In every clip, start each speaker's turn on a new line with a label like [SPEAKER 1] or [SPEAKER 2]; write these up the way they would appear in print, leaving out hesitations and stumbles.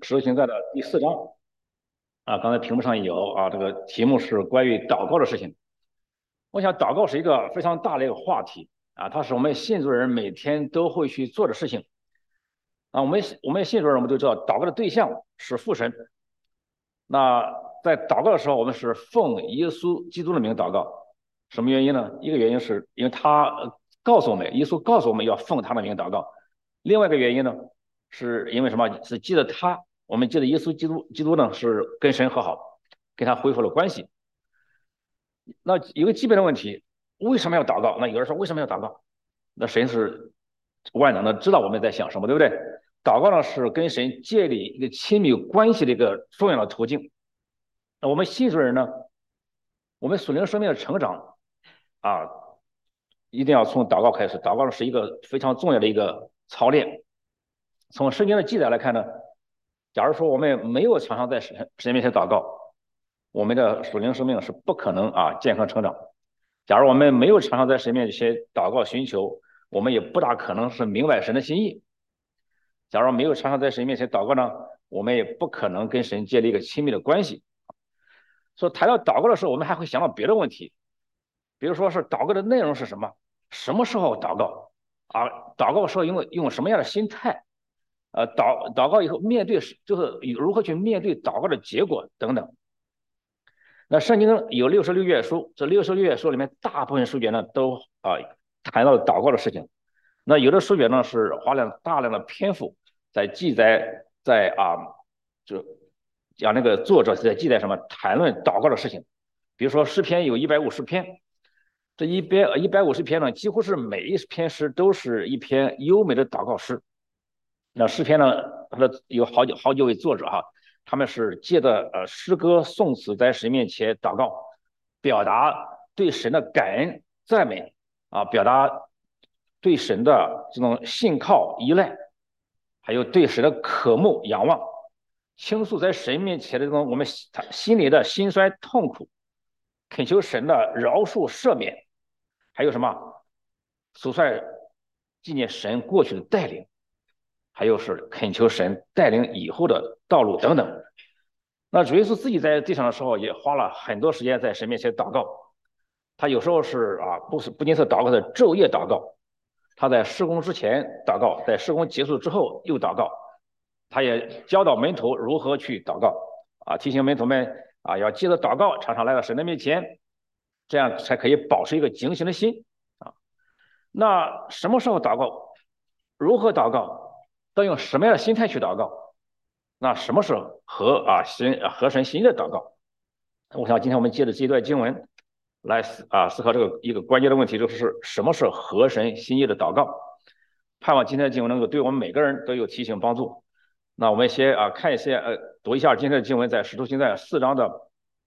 [SPEAKER 1] 使徒行传的第4章啊，刚才屏幕上有啊，这个题目是关于祷告的事情。我想祷告是一个非常大的一个话题啊，它是我们信主人每天都会去做的事情啊。我们信主人我们都知道，祷告的对象是父神。那在祷告的时候，我们是奉耶稣基督的名祷告。什么原因呢？一个原因是因为他告诉我们，耶稣告诉我们要奉他的名祷告。另外一个原因呢，是因为什么？是记得他，我们记得耶稣基督呢是跟神和好，跟他恢复了关系。那有个基本的问题，为什么要祷告？那有人说为什么要祷告？那神是万能的，知道我们在想什么，对不对？祷告呢是跟神建立一个亲密关系的一个重要的途径。那我们信主人呢，我们属灵生命的成长啊，一定要从祷告开始。祷告是一个非常重要的一个操练。从圣经的记载来看呢，假如说我们没有常常在神面前祷告，我们的属灵生命是不可能健康成长。假如我们没有常常在神面前祷告寻求，我们也不大可能是明白神的心意。假如没有常常在神面前祷告呢，我们也不可能跟神建立一个亲密的关系。所以谈到祷告的时候，我们还会想到别的问题，比如说是祷告的内容是什么，什么时候祷告啊？祷告的时候用什么样的心态？祷告以后面对就是如何去面对祷告的结果等等。那圣经有66页书，这66页书里面大部分书卷呢都谈到了祷告的事情。那有的书卷呢是花了大量的篇幅在记载，就讲那个作者是在记载什么，谈论祷告的事情。比如说诗篇有150篇，这150篇呢，几乎是每一篇诗都是一篇优美的祷告诗。那诗篇呢，它的有好几位作者他们是借着诗歌颂词在神面前祷告，表达对神的感恩赞美表达对神的这种信靠依赖，还有对神的渴慕仰望，倾诉在神面前的这种我们心里的辛酸痛苦，恳求神的饶恕赦免，还有什么数算纪念神过去的带领，还有是恳求神带领以后的道路等等。那主耶稣自己在地上的时候，也花了很多时间在神面前祷告。他有时候是不仅是祷告的昼夜祷告，他在施工之前祷告，在施工结束之后又祷告。他也教导门徒如何去祷告提醒门徒们要记得祷告，常常来到神的面前，这样才可以保持一个警醒的心那什么时候祷告？如何祷告？要用什么样的心态去祷告？那什么是合神心意的祷告？我想今天我们借着这一段经文来思考这个一个关键的问题，就是什么是合神心意的祷告？盼望今天的经文能够对我们每个人都有提醒帮助。那我们先看一些读一下今天的经文，在使徒行传4章的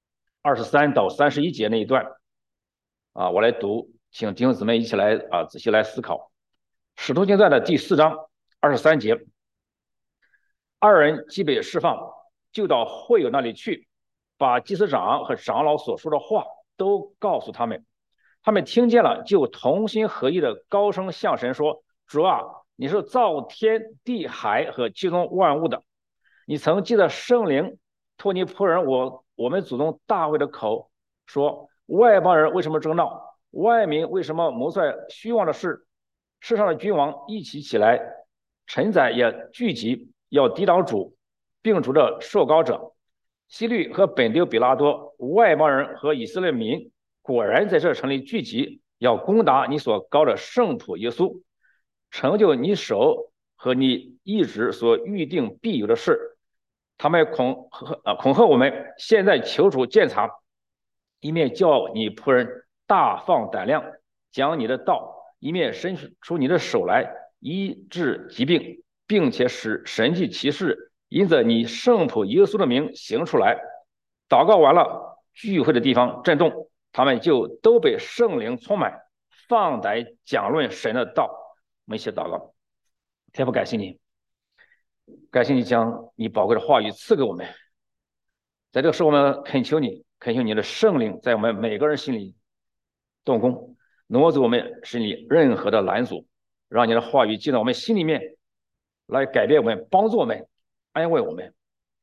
[SPEAKER 1] 23到31节那一段我来读，请弟兄姊妹一起来仔细来思考。使徒行传的第4章23节，二人既被释放，就到会友那里去，把祭司长和长老所说的话都告诉他们。他们听见了，就同心合意的高声向神说：主啊，你是造天地海和其中万物的，你曾记得圣灵托你仆人我们祖宗大卫的口说：外邦人为什么争闹？外民为什么谋算虚妄的事？世上的君王一起起来，臣宰也聚集，要抵挡主，并主的受膏者。希律和本丢比拉多，外邦人和以色列民，果然在这城里聚集，要攻打你所膏的圣仆耶稣，成就你手和你一直所预定必有的事。他们恐吓我们，现在求主鉴察，一面叫你仆人大放胆量，讲你的道，一面伸出你的手来医治疾病，并且使神迹奇事因着你圣仆耶稣的名行出来。祷告完了，聚会的地方震动，他们就都被圣灵充满，放胆讲论神的道。我们一起祷告。天父，感谢你，感谢你将你宝贵的话语赐给我们。在这个时候，我们恳求你的圣灵在我们每个人心里动工，挪走我们心里任何的拦阻，让你的话语进到我们心里面，来改变我们，帮助我们，安慰我们，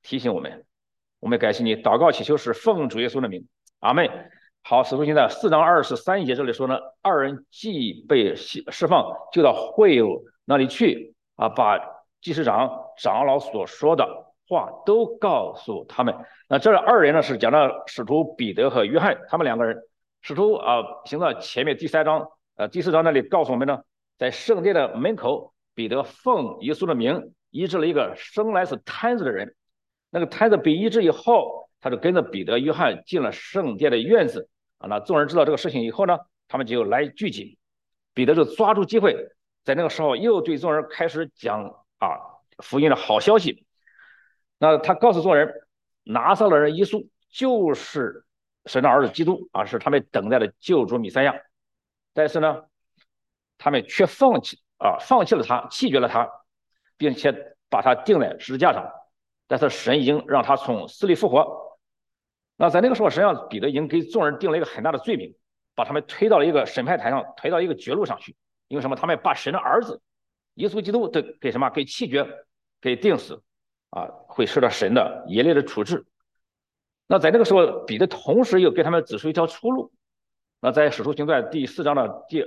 [SPEAKER 1] 提醒我们感谢你，祷告祈求是奉主耶稣的名，阿妹。好，使徒行传4章23节这里说呢，二人既被释放，就到会友那里去啊，把祭司长、长老所说的话都告诉他们。那这二人呢是讲到使徒彼得和约翰他们两个人。使徒行传前面第4章那里告诉我们呢，在圣殿的门口，彼得奉耶稣的名医治了一个生来是瘫子的人。那个瘫子被医治以后，他就跟着彼得、约翰进了圣殿的院子啊。那众人知道这个事情以后呢，他们就来聚集。彼得就抓住机会，在那个时候又对众人开始讲福音的好消息。那他告诉众人，拿撒勒人耶稣就是神的儿子基督啊，是他们等待的救主弥赛亚。但是呢，他们却放弃了他，弃绝了他，并且把他钉在十字架上。但是神已经让他从死里复活。那在那个时候，实际上彼得已经给众人定了一个很大的罪名，把他们推到了一个审判台上，推到一个绝路上去。因为什么？他们把神的儿子耶稣基督都给什么？给弃绝，给钉死会受到神的严厉的处置。那在那个时候，彼得同时又给他们指出一条出路。那在使徒行传第4章的第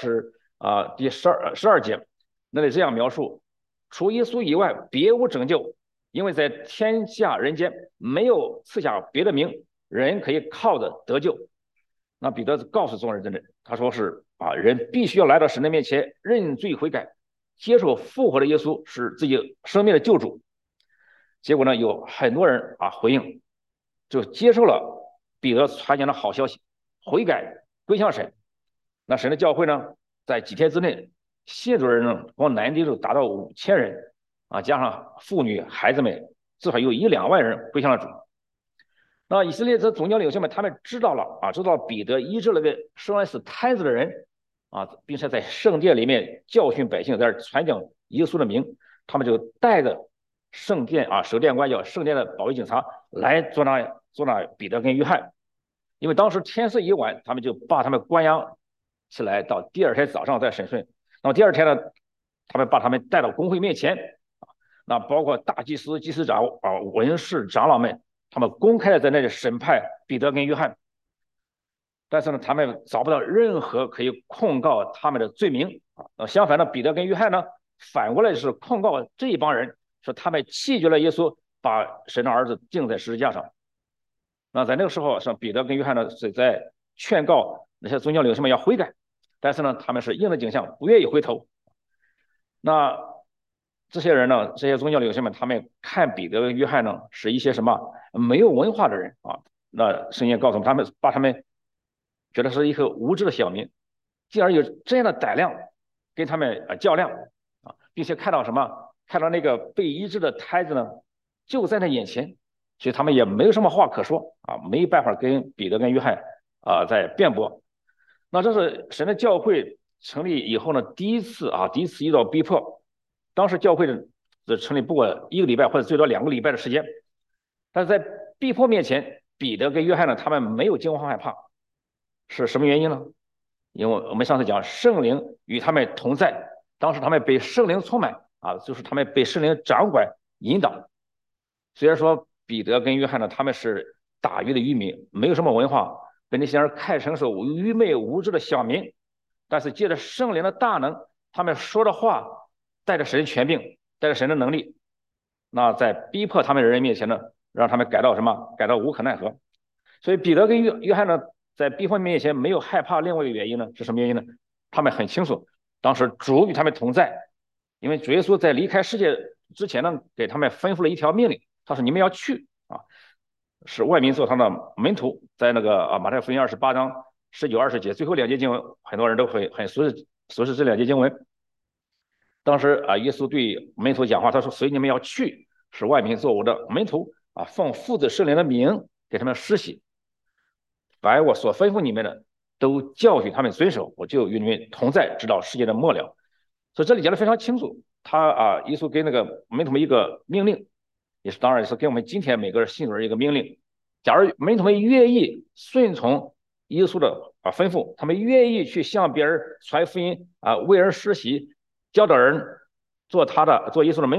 [SPEAKER 1] 12节，那里这样描述：除耶稣以外，别无拯救。因为在天下人间没有赐下别的名，人可以靠着得救。那彼得告诉众人，真的，他说是人必须要来到神的面前认罪悔改，接受复活的耶稣是自己生命的救主。结果呢，有很多人回应，就接受了彼得传讲的好消息，悔改归向神。那神的教会呢，在几天之内，信主人呢，光南地就达到5000人。加上妇女孩子们，至少有1-2万人归向了主。那以色列这宗教领袖们，他们知道彼得医治了个生来是瘫子的人并且在圣殿里面教训百姓，在这传讲耶稣的名。他们就带着圣殿守殿官叫圣殿的保卫警察来捉拿彼得跟约翰。因为当时天色已晚，他们就把他们关押起来，到第2天早上再审讯。那么第2天呢，他们把他们带到公会面前。那包括大祭司、祭司长文士、长老们，他们公开的在那里审判彼得跟约翰。但是呢，他们找不到任何可以控告他们的罪名相反呢，彼得跟约翰呢，反过来是控告这一帮人，说他们弃绝了耶稣，把神的儿子钉在十字架上。那在那个时候，像彼得跟约翰呢，是在劝告那些宗教领袖们要悔改，但是呢，他们是应了景象，不愿意回头。那这些人呢，这些宗教领袖们，他们看彼得跟约翰呢，是一些什么没有文化的人那圣经告诉我们，把他们觉得是一个无知的小民，竟然有这样的胆量跟他们较量并且看到那个被医治的瘫子呢，就在他眼前，所以他们也没有什么话可说没办法跟彼得跟约翰在辩驳。那这是神的教会成立以后呢，第一次遇到逼迫。当时教会的成立不过1个礼拜或者最多2个礼拜的时间，但是在逼迫面前，彼得跟约翰呢，他们没有惊慌害怕，是什么原因呢？因为我们上次讲圣灵与他们同在，当时他们被圣灵充满就是他们被圣灵掌管引导。虽然说彼得跟约翰呢，他们是打鱼的渔民，没有什么文化，被那些人看成是愚昧无知的小民，但是借着圣灵的大能，他们说的话带着神的权柄，带着神的能力，那在逼迫他们的人面前呢，让他们感到无可奈何。所以彼得跟约翰呢，在逼迫面前没有害怕。另外一个原因呢，是什么原因呢？他们很清楚，当时主与他们同在，因为主耶稣在离开世界之前呢，给他们吩咐了一条命令，他说：“你们要去使外民做他的门徒。”在那个马太福音28章19、20节，最后2节经文，很多人都很熟悉这2节经文。当时耶稣对门徒讲话，他说：“所以你们要去，使外民做我的门徒奉父子圣灵的名给他们施洗，凡我所吩咐你们的，都教训他们遵守，我就与你们同在，直到世界的末了。”所以这里讲的非常清楚，耶稣给那个门徒们一个命令，当然也是给我们今天每个信徒人一个命令。假如门徒们愿意顺从耶稣的吩咐，他们愿意去向别人传福音为人施洗，教导人做耶稣的门徒，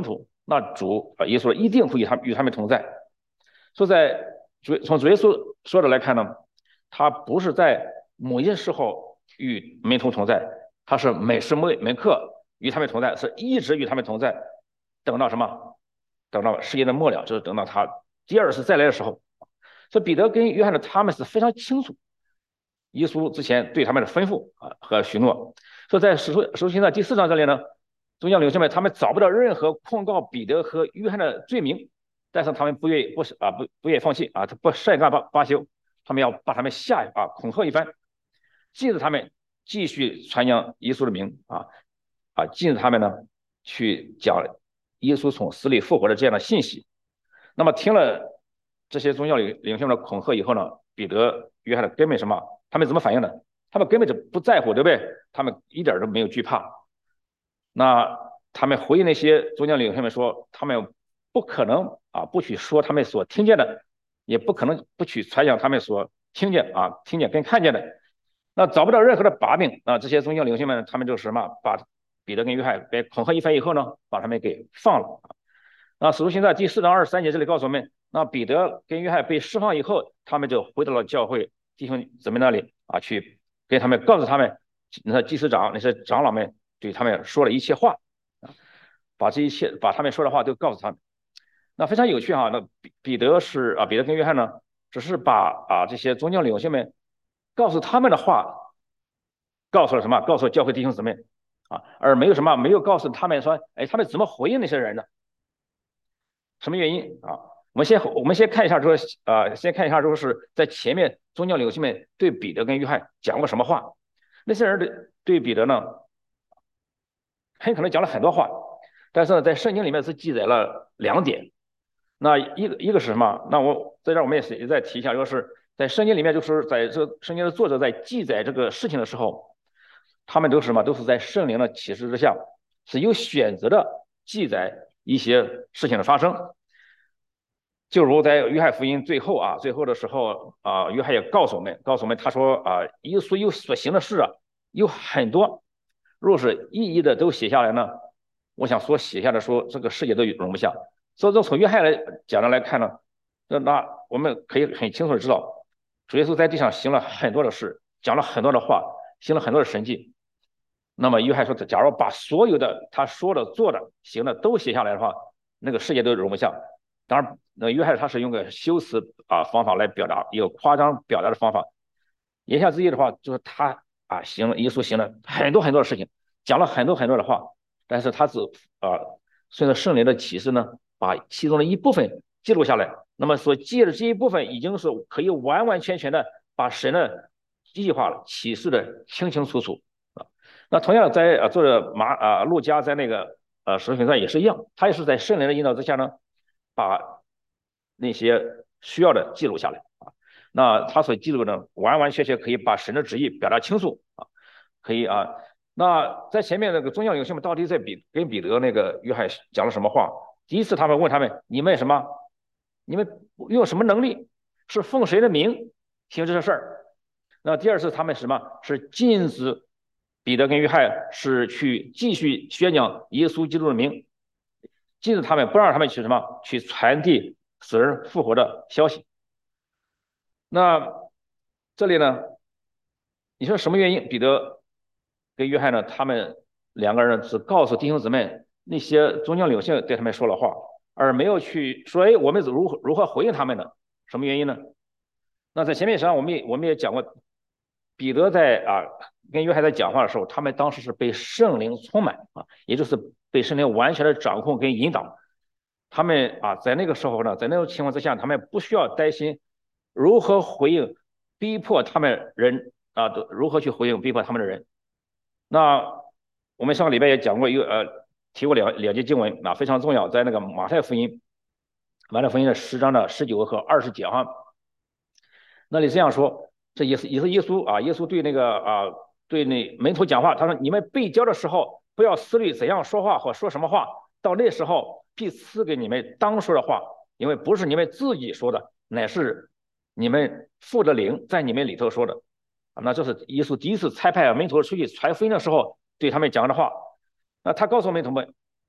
[SPEAKER 1] 那主耶稣一定会与他们同在。所以从主耶稣说的来看呢，他不是在某些时候与门徒同在，他是每时每刻与他们同在，是一直与他们同在，等到什么？等到世界的末了，就是等到他第二次再来的时候。所以彼得跟约翰呢，他们是非常清楚耶稣之前对他们的吩咐和许诺。所以在使徒行传第4章这里呢，宗教领袖们他们找不到任何控告彼得和约翰的罪名，但是他们不愿意放弃他不善罢罢休，他们要把他们恐吓一番，禁止他们继续传扬耶稣的名禁止他们呢去讲耶稣从死里复活的这样的信息。那么听了这些宗教领袖的恐吓以后呢，彼得、约翰的根本他们怎么反应呢？他们根本就不在乎，对不对？他们一点都没有惧怕。那他们回应那些宗教领袖们说，他们不可能不去说他们所听见的，也不可能不去传讲他们所听见跟看见的。那找不到任何的把柄这些宗教领袖们他们就是把彼得跟约翰被恐吓一番以后呢，把他们给放了。那使徒行传第4章23节这里告诉我们，那彼得跟约翰被释放以后，他们就回到了教会弟兄姊妹那里去跟他们告诉他们，那祭司长那些长老们对他们说了一切话把他们说的话都告诉他们。那非常有趣那彼得跟约翰呢，只是把这些宗教领袖们告诉他们的话，告诉了什么？告诉教会弟兄姊妹而没有告诉他们说，他们怎么回应那些人呢？什么原因我们先看一下说是在前面宗教领袖们对彼得跟约翰讲过什么话。那些人对彼得呢，很可能讲了很多话，但是呢，在圣经里面是记载了2点。那一个是什么？那在这儿我们也再提一下，就是在圣经里面，就是在这个圣经的作者在记载这个事情的时候，他们都是都是在圣灵的启示之下，是有选择的记载一些事情的发生。就如在约翰福音最后的时候约翰也告诉我们，他说耶稣所行的事有很多，若是一一的都写下来呢，我想所写下的说这个世界都容不下。所以说从约翰来讲来看呢，那我们可以很清楚的知道，主耶稣在地上行了很多的事，讲了很多的话，行了很多的神迹。那么约翰说，假如把所有的他说的、做的、行的都写下来的话，那个世界都容不下。当然，约翰他是用个修辞方法来表达，一个夸张表达的方法。言下之意的话，就是他耶稣行了很多很多的事情，讲了很多很多的话，但是他顺着圣灵的启示呢，把其中的一部分记录下来。那么所记的这一部分，已经是可以完完全全的把神的计划了启示的清清楚楚那同样在作者路加在那个使徒行传也是一样，他也是在圣灵的引导之下呢，把那些需要的记录下来那他所记录的完完全全可以把神的旨意表达清楚可以那在前面那个宗教领袖们到底在跟彼得那个约翰讲了什么话？第一次他们问他们，你们用什么能力？是奉谁的名行这些事儿？那第二次他们是禁止彼得跟约翰是去继续宣讲耶稣基督的名，禁止他们不让他们去传递死人复活的消息。那这里呢，你说什么原因？彼得跟约翰呢，他们2个人只告诉弟兄姊妹那些宗教领袖对他们说了话，而没有去说，我们如何回应他们呢？什么原因呢？那在前面实际上我们也讲过，彼得在跟约翰在讲话的时候，他们当时是被圣灵充满也就是被圣灵完全的掌控跟引导。他们在那个时候呢，在那种情况之下，他们不需要担心如何回应逼迫他们人如何去回应逼迫他们的人。那我们上个礼拜也讲过提过两节经文非常重要，在那个马太福音的10章的19和20节那里这样说，这也是耶稣耶稣对那个对那门徒讲话，他说：“你们被教的时候，不要思虑怎样说话或说什么话，到那时候必赐给你们当说的话，因为不是你们自己说的，乃是你们父的灵在你们里头说的。”那这是耶稣第一次差派门徒出去传福音的时候对他们讲的话。那他告诉门徒们，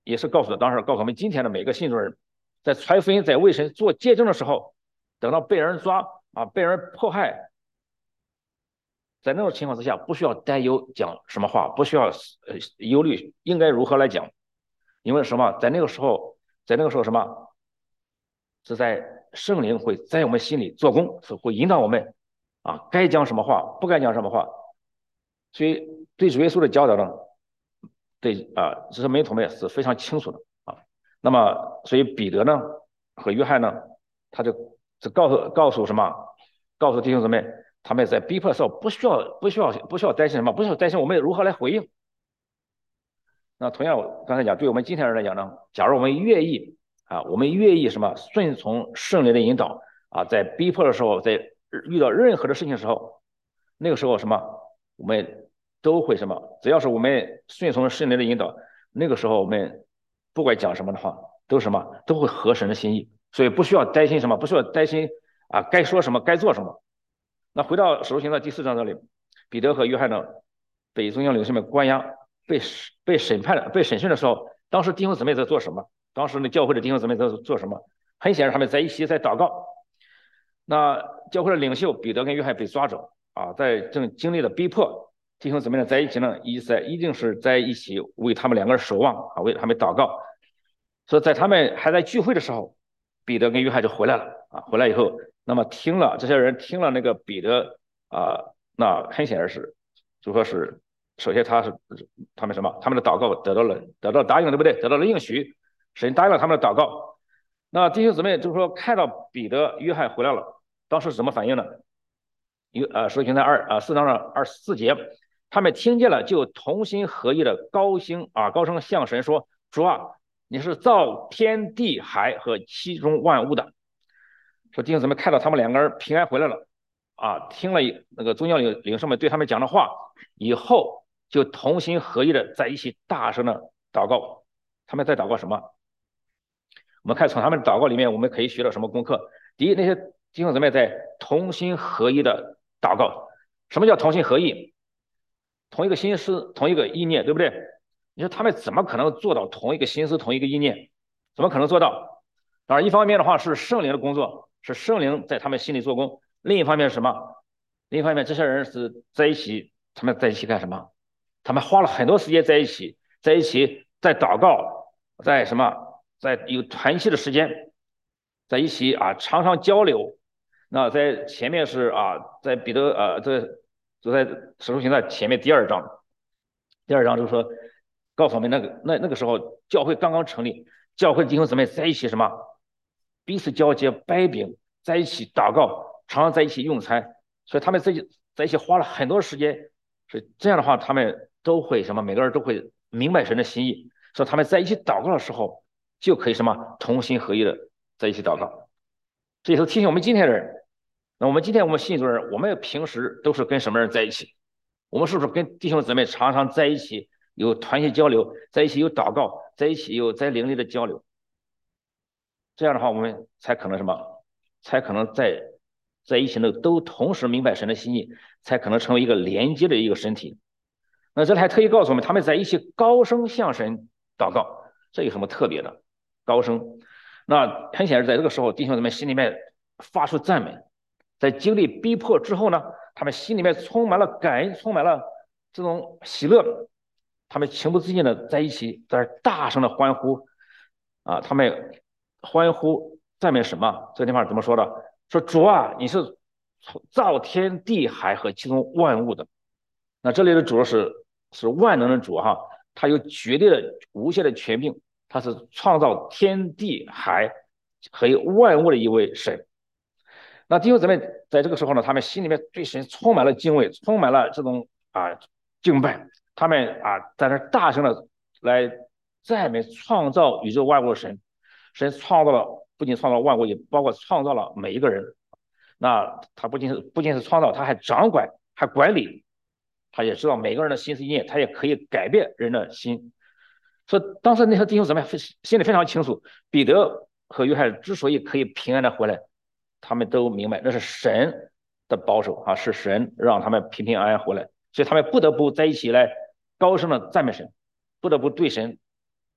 [SPEAKER 1] 也是当时告诉我们今天的每个信主人，在传福音、在为神做见证的时候，等到被人抓啊、被人迫害，在那种情况之下，不需要担忧讲什么话，不需要忧虑应该如何来讲，因为什么？在那个时候什么？是在圣灵会在我们心里做工，是会引导我们啊，该讲什么话，不该讲什么话。所以对主耶稣的教导呢，对啊，这些门徒们是非常清楚的啊。那么，所以彼得呢和约翰呢，他就告诉什么？告诉弟兄姊妹，他们在逼迫的时候不需要担心什么？不需要担心我们如何来回应。那同样，我刚才讲，对我们今天人来讲呢，假如我们愿意啊，我们愿意什么顺从圣灵的引导啊，在逼迫的时候，在遇到任何的事情的时候，那个时候什么，我们都会什么，只要是我们顺从圣灵的引导，那个时候我们不管讲什么的话，都什么都会合神的心意，所以不需要担心什么，不需要担心啊，该说什么，该做什么。那回到使徒行传第4章这里，彼得和约翰呢，被宗教领袖们关押。被审讯的时候，当时弟兄姊妹在做什么？当时那教会的弟兄姊妹在做什么？很显然，他们在一起在祷告。那教会的领袖彼得跟约翰被抓走啊，在正经历了逼迫，弟兄姊妹呢在一起呢，一定是在一起为他们两个人守望啊，为他们祷告。所以在他们还在聚会的时候，彼得跟约翰就回来了啊，回来以后，那么这些人听了那个彼得啊，那很显然是就说是。首先他们什么？他们的祷告得到答应，对不对？得到了应许，神答应了他们的祷告。那弟兄姊妹就是说看到彼得、约翰回来了，当时是什么反应呢？使徒行传4章的24节，他们听见了，就同心合意的高声向神说：“主啊，你是造天地海和其中万物的。”说弟兄姊妹看到他们两个人平安回来了啊，听了那个宗教领袖们对他们讲的话以后。就同心合意的在一起大声的祷告。他们在祷告什么？我们看从他们的祷告里面，我们可以学到什么功课？第一，那些弟兄姊妹在同心合意的祷告。什么叫同心合意？同一个心思，同一个意念，对不对？你说他们怎么可能做到同一个心思、同一个意念？怎么可能做到？当然，一方面的话是圣灵的工作，是圣灵在他们心里做工；另一方面是什么？另一方面，这些人是在一起，他们在一起干什么？他们花了很多时间在一起，在祷告，在什么，在有团契的时间，在一起啊，常常交流。那在前面是啊，在彼得就在使徒行传前面第二章就是说，告诉我们那个时候教会刚刚成立，教会弟兄姊妹在一起什么，彼此交接掰饼，在一起祷告，常常在一起用餐，所以他们在一起花了很多时间。所以这样的话，他们都会什么？每个人都会明白神的心意，所以他们在一起祷告的时候，就可以什么同心合一的在一起祷告。这也是提醒我们今天的人。那我们今天我们信主人，我们平时都是跟什么人在一起？我们是不是跟弟兄姊妹常常在一起有团结交流，在一起有祷告，在一起有在灵里的交流？这样的话，我们才可能什么？才可能在一起呢，都同时明白神的心意，才可能成为一个连接的一个身体。那这里还特意告诉我们，他们在一起高声向神祷告，这有什么特别的？高声，那很显然，在这个时候，弟兄姊妹心里面发出赞美，在经历逼迫之后呢，他们心里面充满了感恩，充满了这种喜乐，他们情不自禁的在一起，在大声的欢呼啊，他们欢呼赞美什么？这地方怎么说的？说主啊，你是造天地海和其中万物的。那这里的主是万能的主哈，他有绝对的无限的权柄，他是创造天地海和万物的一位神。那弟兄姊妹在这个时候呢，他们心里面对神充满了敬畏，充满了这种敬拜，他们在那大声的来赞美创造宇宙万物的神。神不仅创造了万物，也包括创造了每一个人。那他不仅是创造，他还掌管，还管理，他也知道每个人的心思意念，他也可以改变人的心。所以当时那些弟兄姊妹心里非常清楚，彼得和约翰之所以可以平安的回来，他们都明白那是神的保守啊，是神让他们平平安安回来，所以他们不得不在一起来高声的赞美神，不得不对神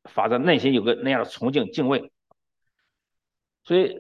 [SPEAKER 1] 发自内心有个那样的崇敬敬畏。所以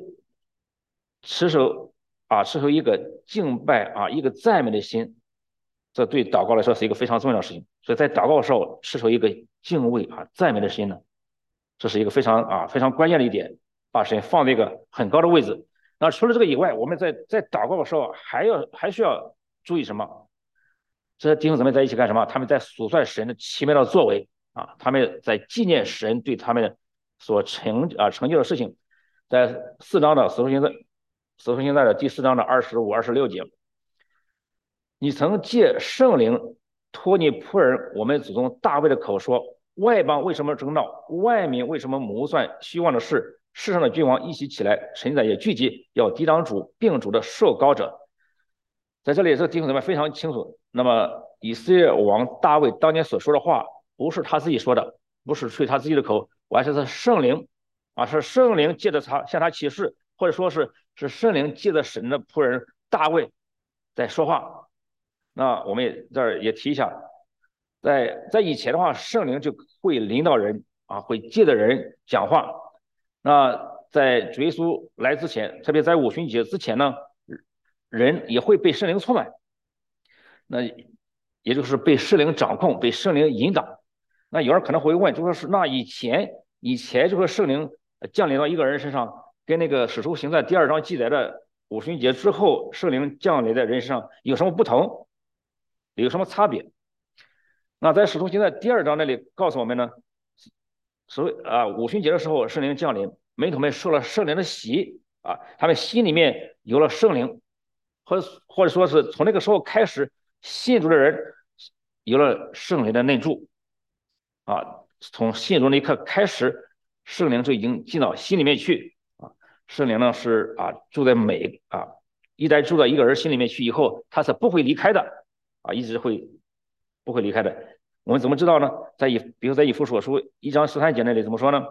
[SPEAKER 1] 持守一个敬拜一个赞美的心，这对祷告来说是一个非常重要的事情。所以在祷告的时候持守一个敬畏赞美的心呢，这是一个非常关键的一点，把神放在一个很高的位置。那除了这个以外，我们在祷告的时候还需要注意什么？这些弟兄姊妹在一起干什么？他们在数算神的奇妙的作为他们在纪念神对他们所成就的事情。在4章的使徒行传的第4章的25、26节，你曾借圣灵托你仆人我们祖宗大卫的口说，外邦为什么争闹，外民为什么谋算虚妄的事？世上的君王一起起来，臣宰也聚集，要抵挡主，并主的受膏者。在这里，这个弟兄姊妹非常清楚。那么，以色列王大卫当年所说的话，不是他自己说的，不是吹他自己的口，完全是圣灵是圣灵借着他向他启示，或者说是圣灵借着神的仆人大卫在说话。那我们也这儿也提一下，在以前的话，圣灵就会领导人会借着人讲话。那在主耶稣来之前，特别在五旬节之前呢，人也会被圣灵充满，那也就是被圣灵掌控，被圣灵引导。那有人可能会问，就说是那以前这个圣灵降临到一个人身上，跟那个使徒行传第2章记载的五旬节之后圣灵降临在人身上有什么不同，有什么差别？那在使徒行传第2章那里告诉我们呢，五旬节的时候圣灵降临，门徒们受了圣灵的洗他们心里面有了圣灵，或者说是从那个时候开始，信主的人有了圣灵的内住从信主那一刻开始，圣灵就已经进到心里面去圣灵呢是住在一旦住到一个人心里面去以后，他是不会离开的一直不会离开的。我们怎么知道呢？比如在以弗所书1章13节那里怎么说呢？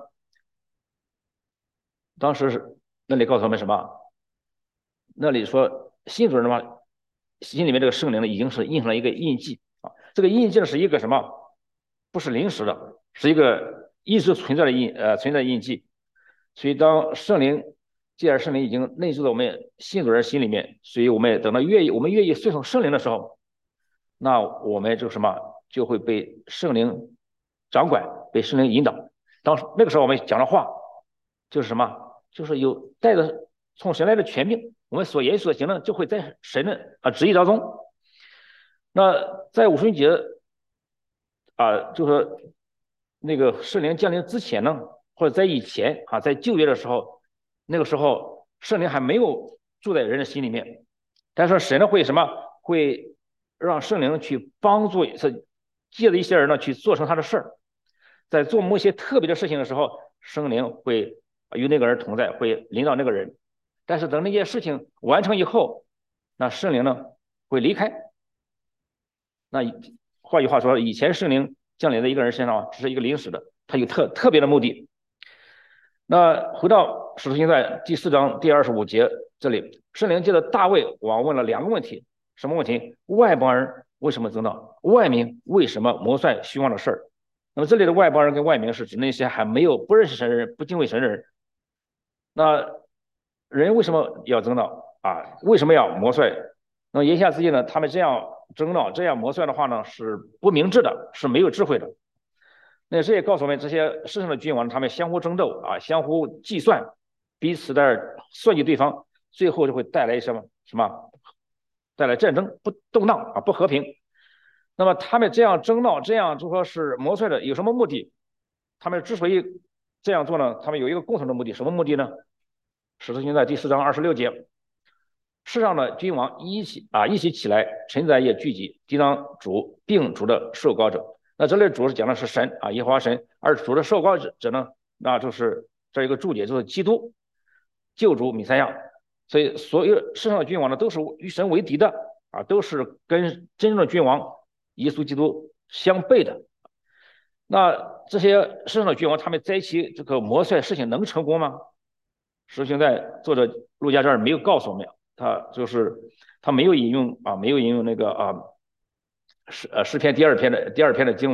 [SPEAKER 1] 当时那里告诉我们什么？那里说信主人的话，心里面这个圣灵呢已经是印上了一个印记这个印记呢是一个什么？不是临时的，是一个一直存在的印记。所以当既然圣灵已经内住在我们信主人心里面，所以我们等到我们愿意顺从圣灵的时候，那我们就会被圣灵掌管，被圣灵引导。那个时候我们讲的话就是什么？就是有带着从神来的权柄，我们所言所行的就会在神的旨意当中。那在五旬节就是说那个圣灵降临之前呢，或者在以前在旧约的时候，那个时候圣灵还没有住在人的心里面，但是神呢会让圣灵去帮助，借着一些人呢去做成他的事儿。在做某些特别的事情的时候，圣灵会与那个人同在，会领导那个人。但是等那些事情完成以后，那圣灵呢会离开。那换句话说，以前圣灵降临在一个人身上只是一个临时的，它有特别的目的。那回到使徒行传第4章第25节这里，圣灵借着大卫王问了2个问题，什么问题？外邦人为什么争闹？外民为什么谋算虚妄的事儿？那么这里的外邦人跟外民是指那些还没有不认识神的人、不敬畏神的人。那人为什么要争闹为什么要谋算？那么言下之意呢，他们这样争闹、这样谋算的话呢，是不明智的，是没有智慧的。那这也告诉我们，这些世上的君王，他们相互争斗相互计算，彼此在算计对方，最后就会带来什么？带来战争、不动荡不和平。那么他们这样争闹，这样就说是谋算的，有什么目的？他们之所以这样做呢，他们有一个共同的目的，什么目的呢？使徒行传第4章26节，世上的君王一起起来，臣宰也聚集，抵挡主，并主的受膏者。那这里主是讲的是神耶和华神，而主的受膏者呢，那就是这一个注解，就是基督救主弥赛亚。所以所有世上的君王呢，都是与神为敌的都是跟真正的君王耶稣基督相悖的。那这些世上的君王，他们在一起这个谋算事情能成功吗？使徒行传作者路加这儿没有告诉我们，他没有引用那个诗篇第二篇的经文，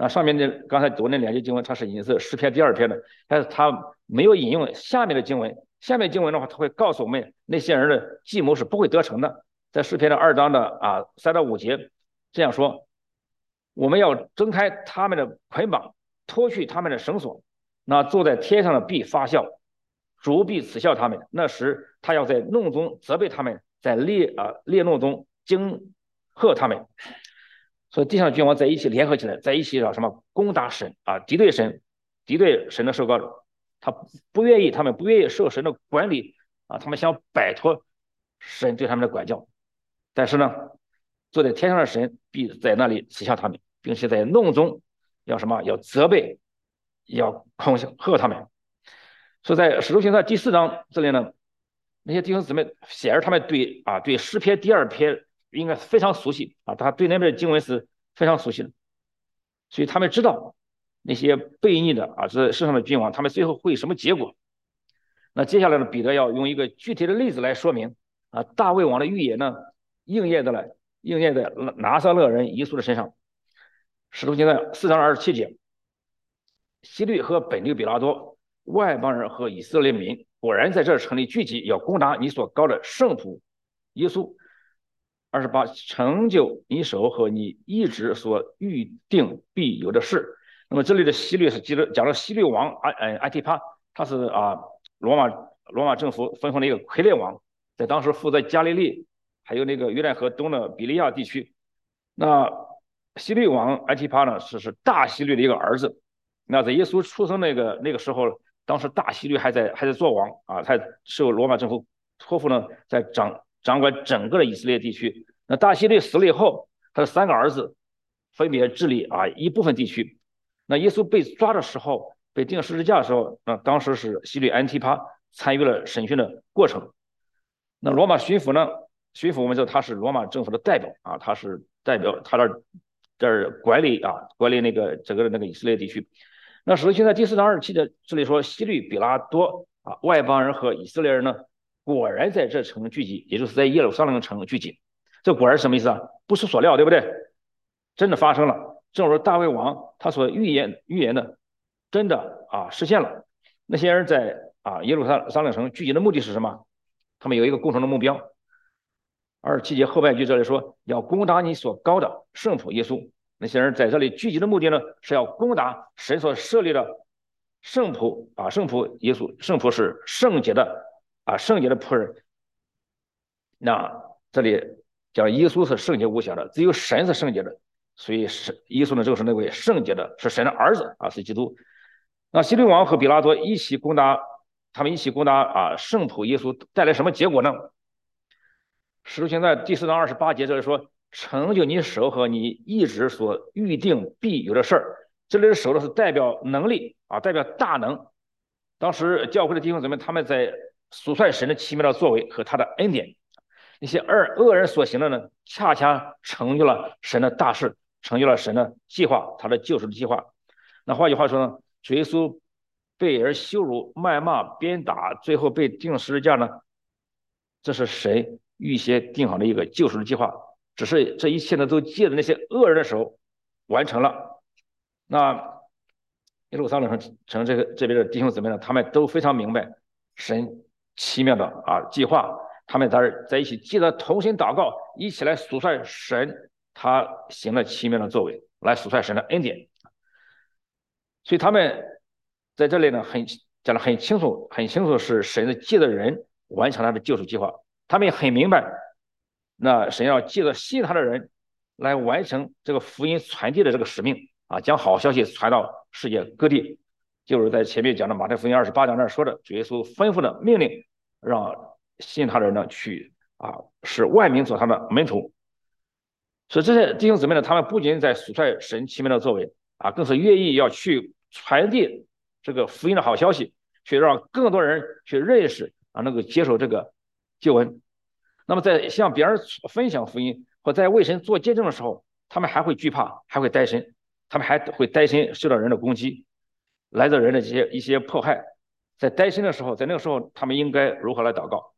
[SPEAKER 1] 那上面刚才读那2节经文，它是引自诗篇第2篇的，但是它没有引用下面的经文。下面经文的话，它会告诉我们那些人的计谋是不会得逞的。在诗篇的2章的3到5节这样说：我们要挣开他们的捆绑，脱去他们的绳索。那坐在天上的必发笑，主必耻笑他们。那时他要在怒中责备他们，在烈怒中惊吓他们。所以地上的君王在一起联合起来，在一起什么攻打神敌对神，敌对神的受膏者。他们不愿意受神的管理他们想摆脱神对他们的管教。但是呢，坐在天上的神必在那里耻笑他们，并且在怒中要什么？要责备，要恐吓他们。所以在使徒行传第4章这里呢，那些弟兄姊妹显然他们对诗篇第2篇应该非常熟悉他对那边的经文是非常熟悉的，所以他们知道那些悖逆的这世上的君王，他们最后会什么结果。那接下来呢，彼得要用一个具体的例子来说明大卫王的预言呢应验在拿撒勒人耶稣的身上。使徒行传4章27节，希律和本地比拉多、外邦人和以色列民果然在这城里聚集，要攻打你所膏的圣仆耶稣。28，成就你手和你一直所预定必有的事。那么这里的希律是讲了希律王安提帕，他是罗马政府分封的一个傀儡王，在当时负责加利利还有那个约旦河东的比利亚地区。那希律王安提帕呢是大希律的一个儿子。那在耶稣出生那个时候，当时大希律还在做王他受罗马政府托付呢，在掌管整个的以色列地区。那大希律死了以后，他的3个儿子分别治理一部分地区。那耶稣被抓的时候，被钉十字架的时候，当时是希律安提帕参与了审讯的过程。那罗马巡抚呢？巡抚我们知道他是罗马政府的代表他是代表他这儿管理那个整个的那个以色列地区。那使徒行传第4章27节这里说，希律、比拉多外邦人和以色列人呢，果然在这城聚集，也就是在耶路撒冷城聚集。这果然是什么意思不出所料，对不对？真的发生了，正如大卫王他所预言的，真的实现了。那些人在耶路撒冷城聚集的目的是什么？他们有一个共同的目标。27节后半句这里说，要攻打你所膏的圣仆耶稣。那些人在这里聚集的目的呢，是要攻打神所设立的圣仆圣仆耶稣。圣仆是圣洁的圣洁的仆人。那这里讲耶稣是圣洁无瑕的，只有神是圣洁的，所以耶稣呢就是那位圣洁的，是神的儿子是基督。那希律王和比拉多一起攻打圣仆耶稣，带来什么结果呢？使徒行传第4章28节这里说，成就你手和你一直所预定必有的事儿。这里的手呢是代表能力代表大能。当时教会的弟兄姊妹他们在数算神的奇妙的作为和他的恩典。那些恶人所行的呢，恰恰成就了神的大事，成就了神的计划，他的救赎的计划。那换句话说呢，主耶稣被人羞辱、谩骂、鞭打，最后被钉十字架呢，这是神预先定好的一个救赎的计划，只是这一切呢都借着那些恶人的手完成了。那耶路撒冷城这边的弟兄姊妹呢，他们都非常明白神奇妙的计划。他们在一起记得同心祷告，一起来数算神他行了奇妙的作为，来数算神的恩典。所以他们在这里呢讲得很清楚是神的借着人完成他的救赎计划。他们也很明白，那神要借着信他的人来完成这个福音传递的这个使命将好消息传到世界各地。就是在前面讲的马太福音28章那说的，主耶稣吩咐的命令，让信他的人呢去使万民做他的门徒。所以这些弟兄姊妹呢，他们不仅在数算神奇妙的作为更是愿意要去传递这个福音的好消息，去让更多人去认识能够接受这个救恩。那么在向别人分享福音或在为神做见证的时候，他们还会惧怕，还会担心，他们还会担心受到人的攻击，来自人的一些迫害。在担心的时候，在那个时候他们应该如何来祷告？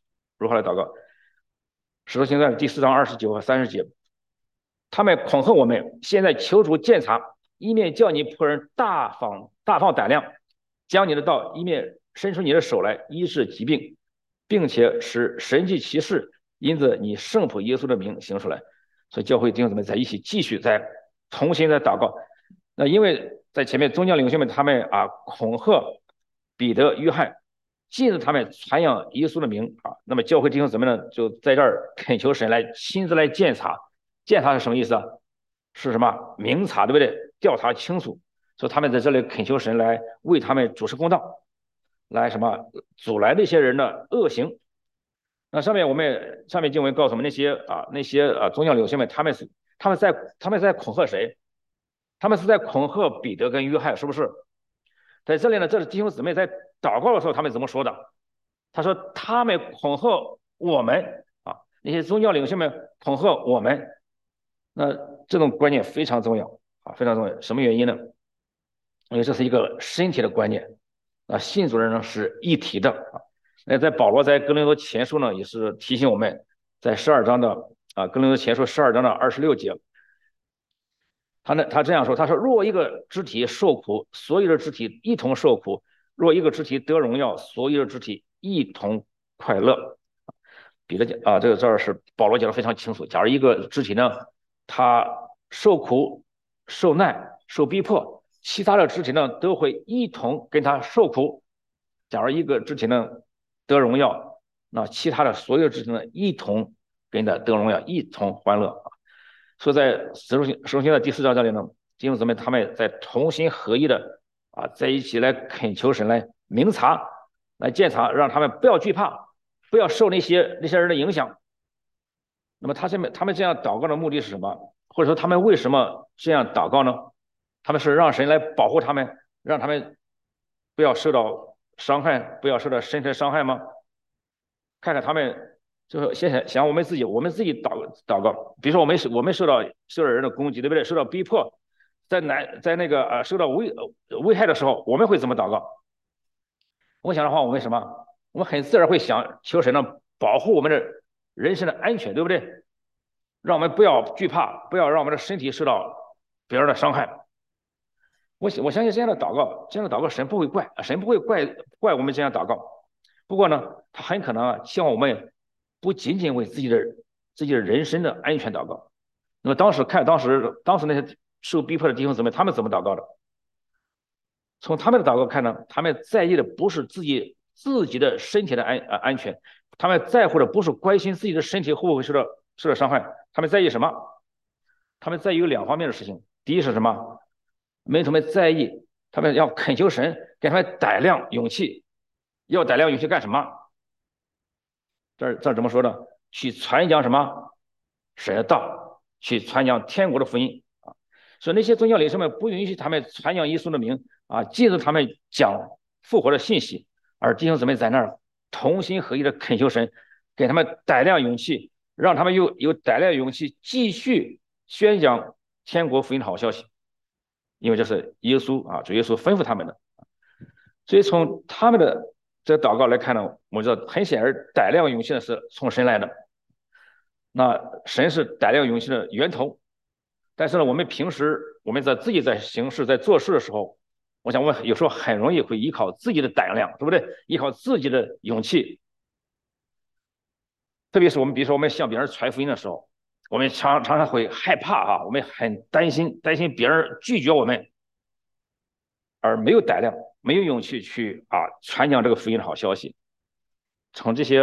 [SPEAKER 1] 使徒行传第4章29和30节，他们恐吓我们，现在求主鉴察， 一面叫你仆人大放胆量，将你的道，一面伸出你的手来医治疾病，并且使神迹奇事因着你圣仆耶稣的名行出来。所以教会弟兄姊妹在一起继续重新祷告。那因为在前面宗教领袖们他们恐吓彼得、约翰，禁止他们传扬耶稣的名那么教会弟兄姊妹呢就在这儿恳求神来亲自来鉴察。鉴察是什么意思啊？是什么？明察，对不对？调查清楚。所以他们在这里恳求神来为他们主持公道，来阻拦那些人的恶行。那上面经文告诉我们那些宗教领袖们，他们在恐吓谁？他们是在恐吓彼得跟约翰，是不是？在这里呢，这是弟兄姊妹在祷告的时候他们怎么说的？他说他们恐吓我们那些宗教领袖们恐吓我们。那这种观念非常重要非常重要。什么原因呢？因为这是一个身体的观念信主人呢是一体的那在保罗在哥林多前书呢也是提醒我们，在12章的哥林多前书12章的26节，他这样说，他说若一个肢体受苦，所有的肢体一同受苦；若一个肢体得荣耀，所有的肢体一同快乐。彼得讲这儿是保罗讲的非常清楚。假如一个肢体呢，他受苦、受难、受逼迫，其他的肢体呢都会一同跟他受苦。假如一个肢体呢得荣耀，那其他的所有肢体呢一同跟他得荣耀，一同欢乐所以在使徒行的第4章这里呢，弟兄姊妹他们在同心合一的在一起来恳求神来明察、来鉴察，让他们不要惧怕，不要受那些人的影响。那么他们这样祷告的目的是什么？或者说他们为什么这样祷告呢？他们是让神来保护他们，让他们不要受到伤害，不要受到身体的伤害吗？看看他们。就是先想我们自己祷告，比如说我们受到人的攻击，对不对？受到逼迫，在那个受到危害的时候，我们会怎么祷告？我想的话，我们我们很自然会想求神呢保护我们的人身的安全，对不对？让我们不要惧怕，不要让我们的身体受到别人的伤害。我相信这样的祷告，神不会怪我们这样祷告。不过呢，他很可能希望我们不仅仅为自己的人身的安全祷告。那么当时那些受逼迫的弟兄姊妹，他们怎么祷告的？从他们的祷告看呢，他们在意的不是自己的身体的安全，他们在乎的不是关心自己的身体会不会受到伤害，他们在意什么？他们在意有2方面的事情。第一是什么？门徒们在意，他们要恳求神给他们胆量、勇气。要胆量、勇气干什么？这怎么说呢？去传讲什么？神的道，去传讲天国的福音所以那些宗教领袖们不允许他们传讲耶稣的名禁止他们讲复活的信息，而弟兄姊妹在那儿同心合一的恳求神，给他们胆量、勇气，让他们有胆量、勇气继续宣讲天国福音的好消息，因为这是耶稣主耶稣吩咐他们的。所以从他们的这祷告来看呢，我知道很显然胆量、勇气呢是从神来的。那神是胆量、勇气的源头。但是呢，我们平时自己在行事、在做事的时候，我想我们有时候很容易会依靠自己的胆量，对不对？依靠自己的勇气。特别是比如说我们向别人传福音的时候，我们常常会害怕我们很担心别人拒绝我们，而没有胆量、没有勇气去传讲这个福音的好消息。从这些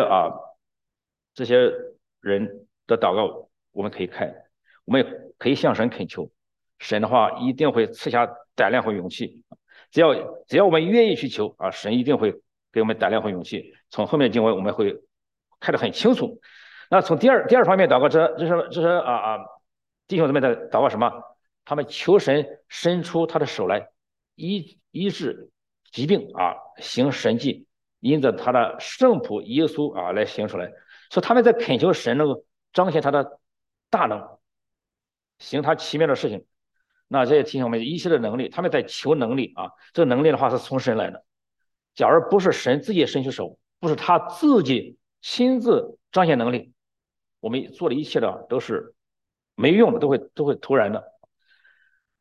[SPEAKER 1] 人的祷告，我们可以看，我们也可以向神恳求，神的话一定会赐下胆量和勇气。只要我们愿意去求神一定会给我们胆量和勇气。从后面的经文我们会看得很清楚。那从第二方面祷告，这是弟兄姊妹在祷告什么？他们求神伸出他的手来医治疾病行神迹，因着他的圣仆耶稣来行出来。所以他们在恳求神能够彰显他的大能，行他奇妙的事情。那这也提醒我们一切的能力，他们在求能力这个能力的话是从神来的。假如不是神自己伸出手，不是他自己亲自彰显能力，我们做的一切的都是没用的，都会突然的。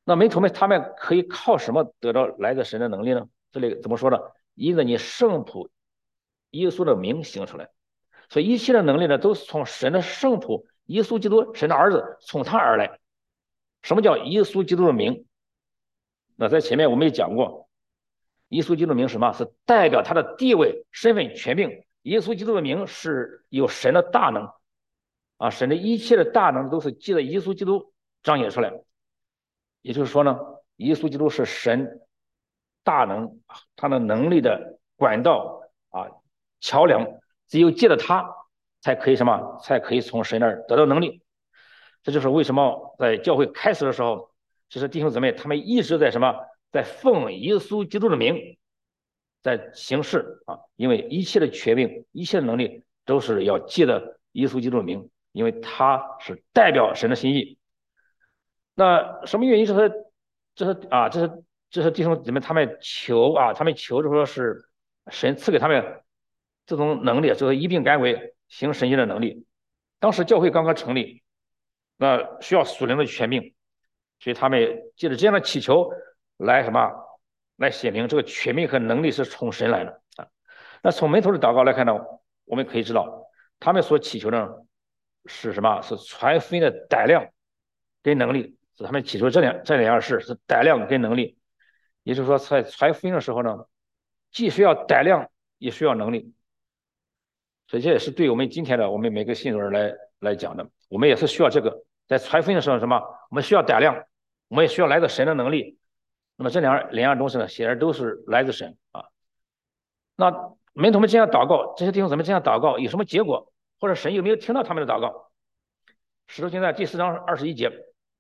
[SPEAKER 1] 那门徒们他们可以靠什么得到来自神的能力呢？这里怎么说呢？因着你圣仆耶稣的名行出来，所以一切的能力呢，都是从神的圣仆耶稣基督，神的儿子从他而来。什么叫耶稣基督的名？那在前面我们也讲过，耶稣基督的名是什么？是代表他的地位、身份、权柄。耶稣基督的名是有神的大能啊，神的一切的大能都是借着耶稣基督彰显出来。也就是说呢，耶稣基督是神大能他的能力的管道啊，桥梁，只有借着他才可以什么？才可以从神那儿得到能力。这就是为什么在教会开始的时候，这是弟兄姊妹他们一直在什么？在奉耶稣基督的名在行事啊，因为一切的权柄、一切的能力都是要借着耶稣基督的名，因为他是代表神的心意。那什么原因是他这是弟兄姊妹他们求啊，他们求就说是神赐给他们这种能力，就是一并赶鬼行神迹的能力。当时教会刚刚成立，那需要属灵的权柄，所以他们借着这样的祈求来什么？来显明这个权柄和能力是从神来的啊。那从门徒的祷告来看呢，我们可以知道，他们所祈求的是什么？是传福音的胆量跟能力。是他们祈求这两样事，是胆量跟能力。也就是说，在传福音的时候呢，既需要胆量，也需要能力。所以这也是对我们今天的我们每个信徒人来讲的，我们也是需要这个。在传福音的时候，什么？我们需要胆量，我们也需要来自神的能力。那么这两样东西呢，显然都是来自神啊。那门徒们这样祷告，这些弟兄姊妹这样祷告有什么结果？或者神有没有听到他们的祷告？使徒行传第4章21节，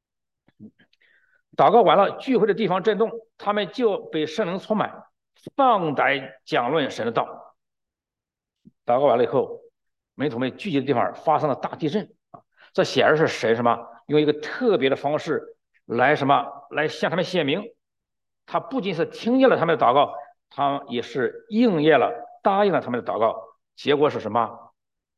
[SPEAKER 1] 祷告完了，聚会的地方震动，他们就被圣灵充满，放胆讲论神的道。祷告完了以后，门徒们聚集的地方发生了大地震啊！这显然是神什么用一个特别的方式来什么来向他们显明，他不仅是听见了他们的祷告，他也是应验了答应了他们的祷告。结果是什么？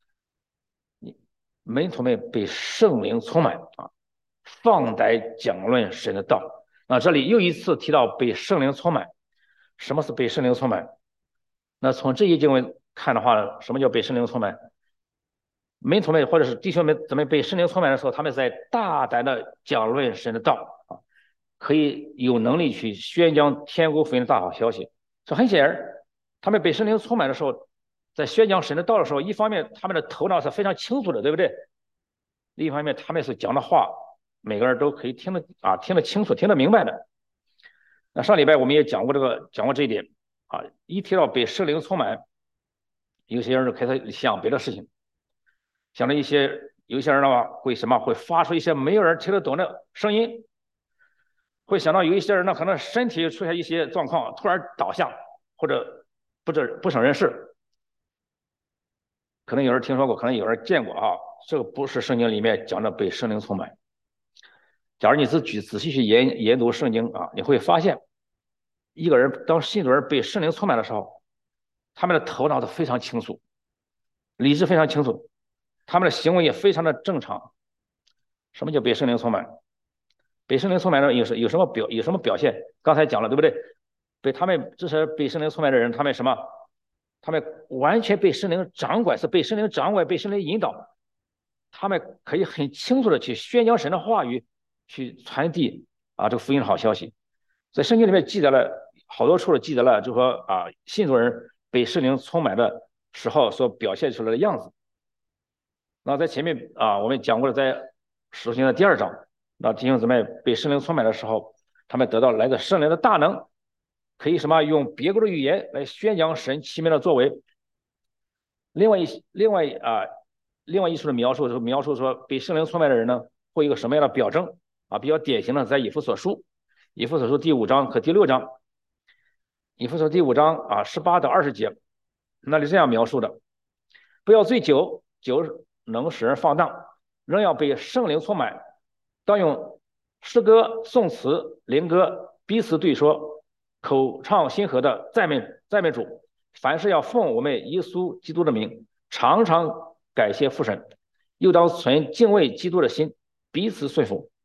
[SPEAKER 1] 门徒们被圣灵充满啊，放胆讲论神的道。那这里又一次提到被圣灵充满。什么是被圣灵充满？那从这一经文看的话，什么叫被圣灵充满？门徒们或者是弟兄们怎么被圣灵充满的时候，他们在大胆的讲论神的道啊，可以有能力去宣讲天国福音的大好消息。这很显然，他们被圣灵充满的时候，在宣讲神的道的时候，一方面他们的头脑是非常清楚的，对不对？另一方面，他们是讲的话，每个人都可以听得清楚、听得明白的。那上礼拜我们也讲过这一点啊。一提到被圣灵充满，有些人就开始想别的事情，想着有一些人的话会什么？会发出一些没有人听得懂的声音，会想到有一些人呢，可能身体出现一些状况，突然倒下或者不省人事。可能有人听说过，可能有人见过啊。这个不是圣经里面讲的被圣灵充满。假如你仔细去研读圣经啊，你会发现，一个人当信徒人被圣灵充满的时候，他们的头脑都非常清楚，理智非常清楚，他们的行为也非常的正常。什么叫被圣灵充满？被圣灵充满的有什么表现？刚才讲了，对不对？这些被圣灵充满的人，他们什么？他们完全被圣灵掌管，是被圣灵掌管、被圣灵引导。他们可以很清楚的去宣讲神的话语，去传递这个福音的好消息。在圣经里面记载了好多处的记载了，就说信主人被圣灵充满的时候所表现出来的样子。那在前面我们讲过了，在使徒行传第2章，那弟兄姊妹被圣灵充满的时候，他们得到来自圣灵的大能，可以什么用别国的语言来宣讲神奇妙的作为。另外一处的描述说，被圣灵充满的人呢，会有一个什么样的表征比较典型的在以弗所书第5章和第6章。以弗所第5章18到20节，那里这样描述的：不要醉酒，酒能使人放荡，仍要被圣灵充满，当用诗歌、颂词、灵歌彼此对说，口唱心和的赞美主。凡事要奉我们耶稣基督的名，常常感谢父神，又当存敬畏基督的心，彼此顺服。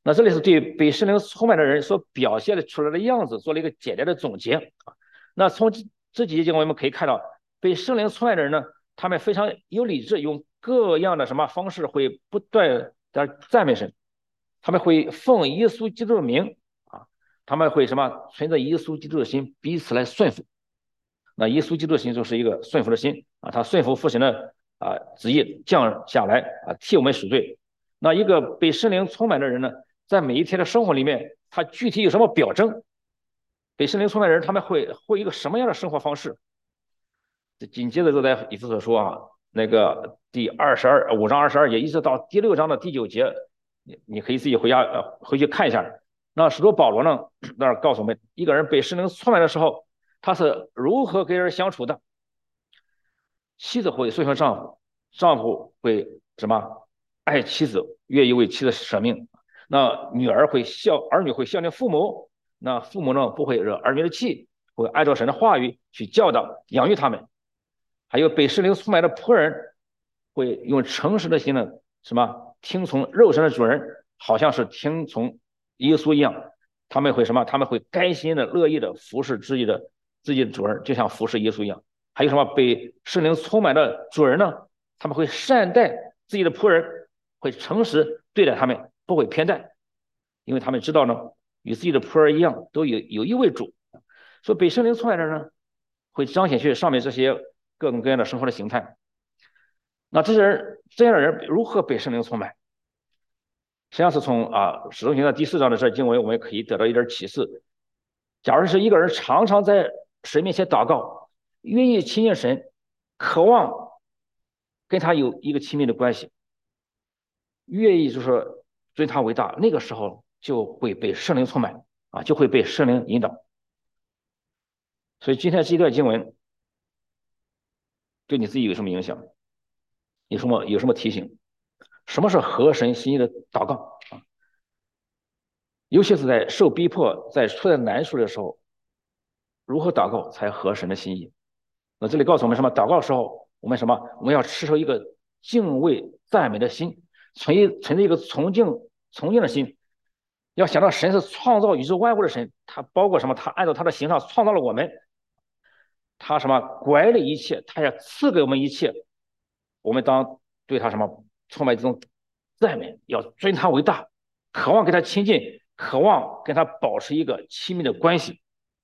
[SPEAKER 1] 那这里是对被圣灵充满的人所表现的出来的样子做了一个简单的总结啊。那从这几节经文我们可以看到，被圣灵充满的人呢，他们非常有理智，用各样的什么方式会不断的赞美神，他们会奉耶稣基督的名啊，他们会什么存着耶稣基督的心彼此来顺服。那耶稣基督的心就是一个顺服的心啊，他顺服父神的旨意降下来啊，替我们赎罪。那一个被圣灵充满的人呢，在每一天的生活里面，他具体有什么表征？被圣灵充满的人，他们会一个什么样的生活方式？紧接着就在以弗所说啊，那个第5章22节，一直到第6章的第9节，你可以自己回去看一下。那使徒保罗呢，那儿告诉我们，一个人被圣灵充满的时候，他是如何跟人相处的。妻子会顺服丈夫，丈夫会什么爱妻子，愿意为妻子舍命。那儿女会孝敬父母，那父母呢不会惹儿女的气，会按照神的话语去教导养育他们。还有被圣灵充满的仆人，会用诚实的心呢什么听从肉身的主人，好像是听从耶稣一样。他们会什么？他们会甘心的、乐意的服侍自己的主人，就像服侍耶稣一样。还有什么被圣灵充满的主人呢？他们会善待自己的仆人，会诚实对待他们，不会偏待，因为他们知道呢，与自己的仆人一样，都有一位主。所以被圣灵充满的人呢，会彰显去上面这些各种各样的生活的形态。那这样的人如何被圣灵充满？实际上是从使徒行传第4章的这经文，我们可以得到一点启示。假如是一个人常常在神面前祷告，愿意亲近神，渴望跟他有一个亲密的关系，愿意就是尊他为大，那个时候就会被圣灵充满啊，就会被圣灵引导。所以今天这段经文对你自己有什么影响？有什么提醒？什么是合神心意的祷告啊？尤其是在受逼迫、在处在难处的时候，如何祷告才合神的心意？那这里告诉我们什么？祷告的时候，我们什么？我们要持守一个敬畏、赞美的心，存着一个崇敬的心。要想到神是创造宇宙万物的神，他包括什么？他按照他的形象创造了我们，他什么管理一切，他也赐给我们一切。我们当对他什么充满这种赞美，要尊他为大，渴望跟他亲近，渴望跟他保持一个亲密的关系。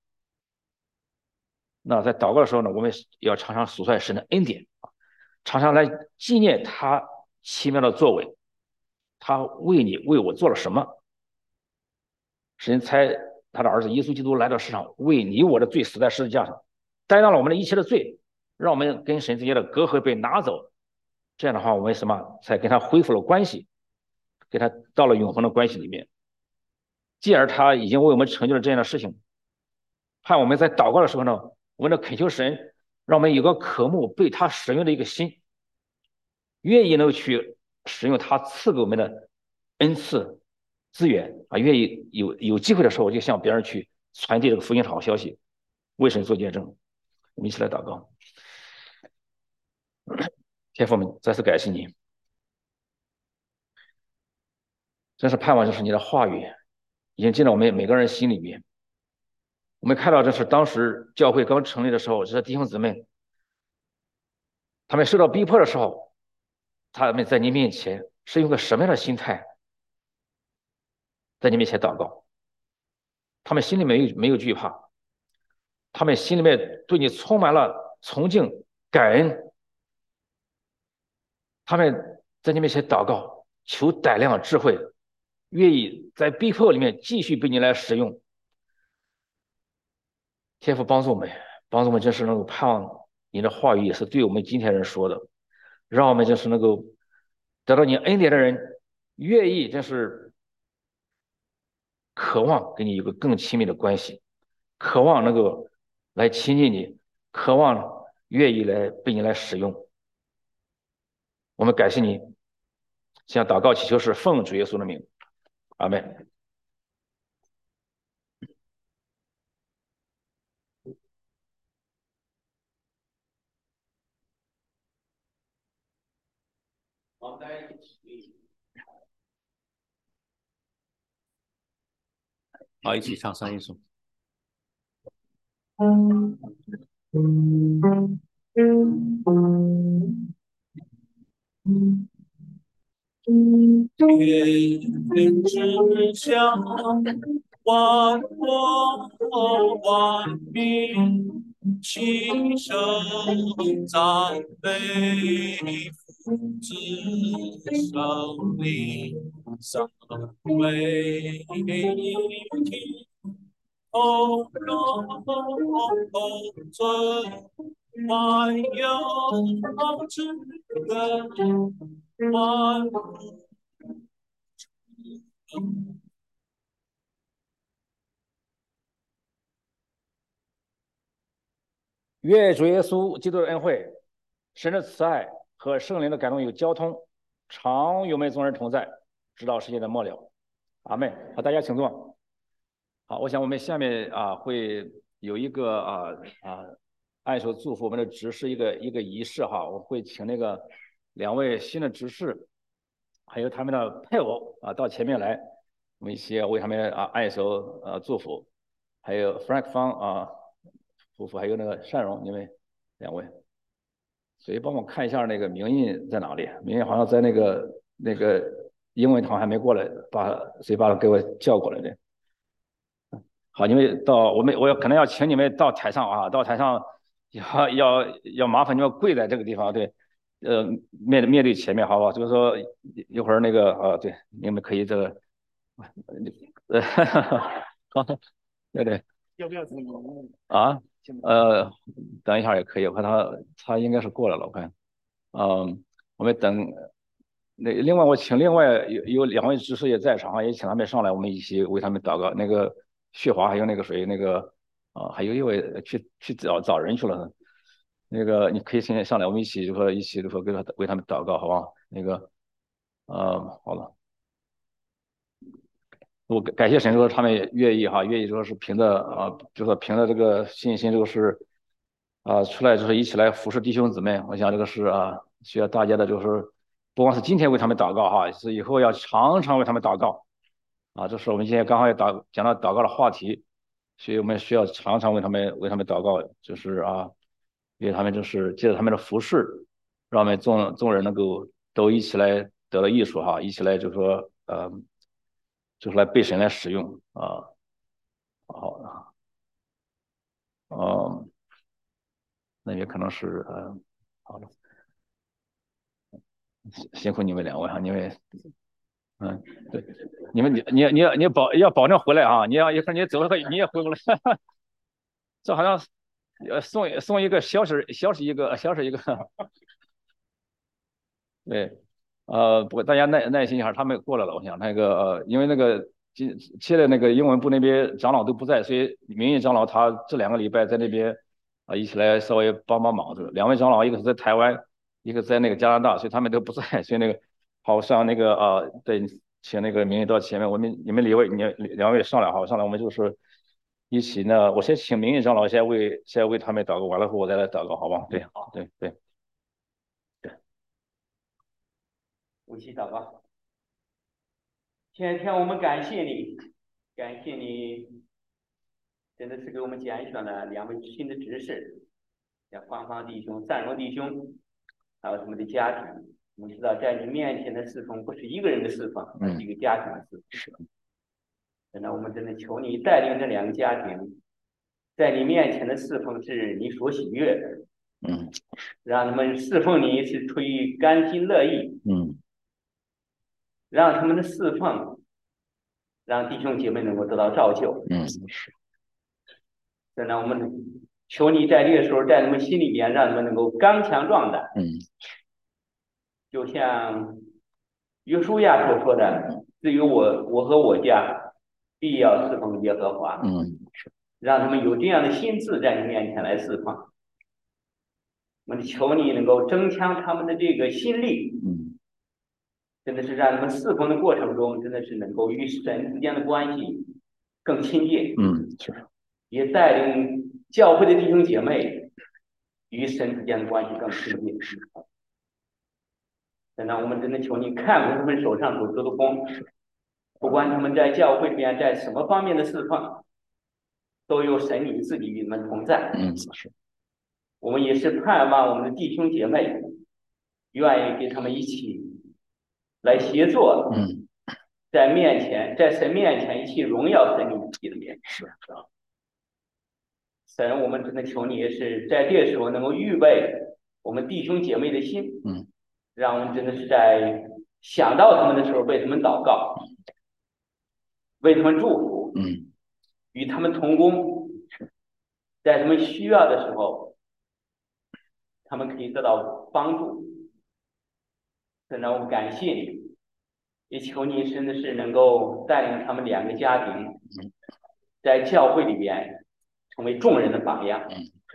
[SPEAKER 1] 那在祷告的时候呢，我们要常常数算神的恩典啊，常常来纪念他奇妙的作为，他为你为我做了什么？神差他的儿子耶稣基督来到世上，为你我的罪死在十字架上，担当了我们的一切的罪，让我们跟神之间的隔阂被拿走。这样的话，我们什么才跟他恢复了关系，跟他到了永恒的关系里面。继而他已经为我们成就了这样的事情，盼我们在祷告的时候呢，我们的恳求神，让我们有个渴慕被他使用的一个心，愿意能够去使用他赐给我们的恩赐资源啊，愿意有机会的时候就向别人去传递这个福音好消息，为神做见证。我们一起来祷告。天父们，再次感谢你，真是盼望就是你的话语已经进到我们每个人心里面。我们看到这是当时教会刚成立的时候，这些弟兄姊妹他们受到逼迫的时候，他们在你面前是用个什么样的心态在你面前祷告？他们心里没有惧怕，他们心里面对你充满了崇敬、感恩，他们在你面前祷告，求胆量、智慧，愿意在逼迫里面继续被你来使用。天父帮助我们，帮助我们，真是能够盼望你的话语也是对我们今天人说的，让我们就是能够得到你恩典的人，愿意真是渴望跟你有个更亲密的关系，渴望能够来亲近你，渴望愿意来被你来使用。我们感谢你，向祷告祈求是奉主耶稣的名，阿门。好，大家一起。
[SPEAKER 2] 好，一起唱上一首。天之下，万国万民齐声赞美父子圣灵，三位一体，同荣同尊，万有之根，万物。
[SPEAKER 1] 愿主耶稣基督的恩惠、神的慈爱和圣灵的感动与交通，常与我们众人同在，直到世界的末了。阿门。好，大家请坐。好，我想我们下面会有一个按手祝福我们的执事一个仪式哈，我会请那个两位新的执事，还有他们的配偶到前面来，我们一起为他们按手祝福，还有 Frank 方夫妇，还有那个善荣，你们两位，谁帮我看一下那个明印在哪里？明印好像在那个英文堂还没过来，谁把他给我叫过来的？好，你们我可能要请你们到台上到台上要麻烦你们跪在这个地方，对，面对前面，好不好？就是说一会儿那个对，你们可以这个，好，对对
[SPEAKER 2] 要不要怎么
[SPEAKER 1] 啊，呃，等一下也可以，我看他应该是过来了，我看，我们等。另外，我请另外有两位执事也在场，也请他们上来，我们一起为他们祷告。那个雪华还有那个谁，那个还有一位去找人去了。那个你可以现在上来，我们一起为他们祷告，好不好？那个好了。我感谢神说他们也愿意说是凭着就说凭着这个信心，这个是出来就是一起来服侍弟兄姊妹。我想这个是需要大家的，就是不光是今天为他们祷告是以后要常常为他们祷告这是我们今天刚好讲到祷告的话题，所以我们需要常常为他们祷告，就是因为他们就是借着他们的服侍，让我们众人能够都一起来得到益处一起来就是说就是来被神来使用好嗯，那也可能是好的，辛苦你们两位你们对，你们你要保证回来你要一会儿你走了你也回不来，这好像送一个消息一个，对，不过大家耐心一下，他们过来了。我想那个因为那个切的那个英文部那边长老都不在，所以名义长老他这2个礼拜在那边一起来稍微帮忙。这个两位长老一个是在台湾，一个在那个加拿大，所以他们都不在。所以那个好像那个对，请那个名义到前面，你们两位上来上来，我们就是一起呢。我先请名义长老先为他们祷告，完了后我再来祷告，好吧？对，对对。
[SPEAKER 3] 无锡祷告，天，我们感谢你，感谢你，真的是给我们拣选了两位新的执事，像芳芳弟兄、赞荣弟兄，还有他们的家庭。我们知道，在你面前的侍奉不是一个人的侍奉，而是一个家庭的侍奉。是。那我们真的求你带领这两个家庭，在你面前的侍奉是你所喜悦的。让他们侍奉你是出于甘心乐意。让他们的侍奉，让弟兄姐妹能够得到造就。
[SPEAKER 1] 是。
[SPEAKER 3] 真的，我们求你在这个时候，在他们心里边，让他们能够刚强壮胆。就像约书亚所说的：“至于我和我家，必要侍奉耶和华。”让他们有这样的心智在你面前来侍奉。我们求你能够增强他们的这个心力。真的是让他们侍奉的过程中，真的是能够与神之间的关系更亲近。
[SPEAKER 1] 是。
[SPEAKER 3] 也带领教会的弟兄姐妹与神之间的关系更亲近。真的，我们真的求你看顾他们手上所做的工， 不管他们在教会里面在什么方面的侍奉，都有神你自己与他们同在。
[SPEAKER 1] 是。
[SPEAKER 3] 我们也是盼望我们的弟兄姐妹愿意跟他们一起来协作，在神面前一起荣耀神你自己的面。
[SPEAKER 1] 是。
[SPEAKER 3] 神，我们真的求你也是在这时候能够预备我们弟兄姐妹的心，让我们真的是在想到他们的时候为他们祷告，为他们祝福，与他们同工，在他们需要的时候，他们可以得到帮助。真的，我们感谢你，也求你真的是能够带领他们2个家庭，在教会里边成为众人的榜样，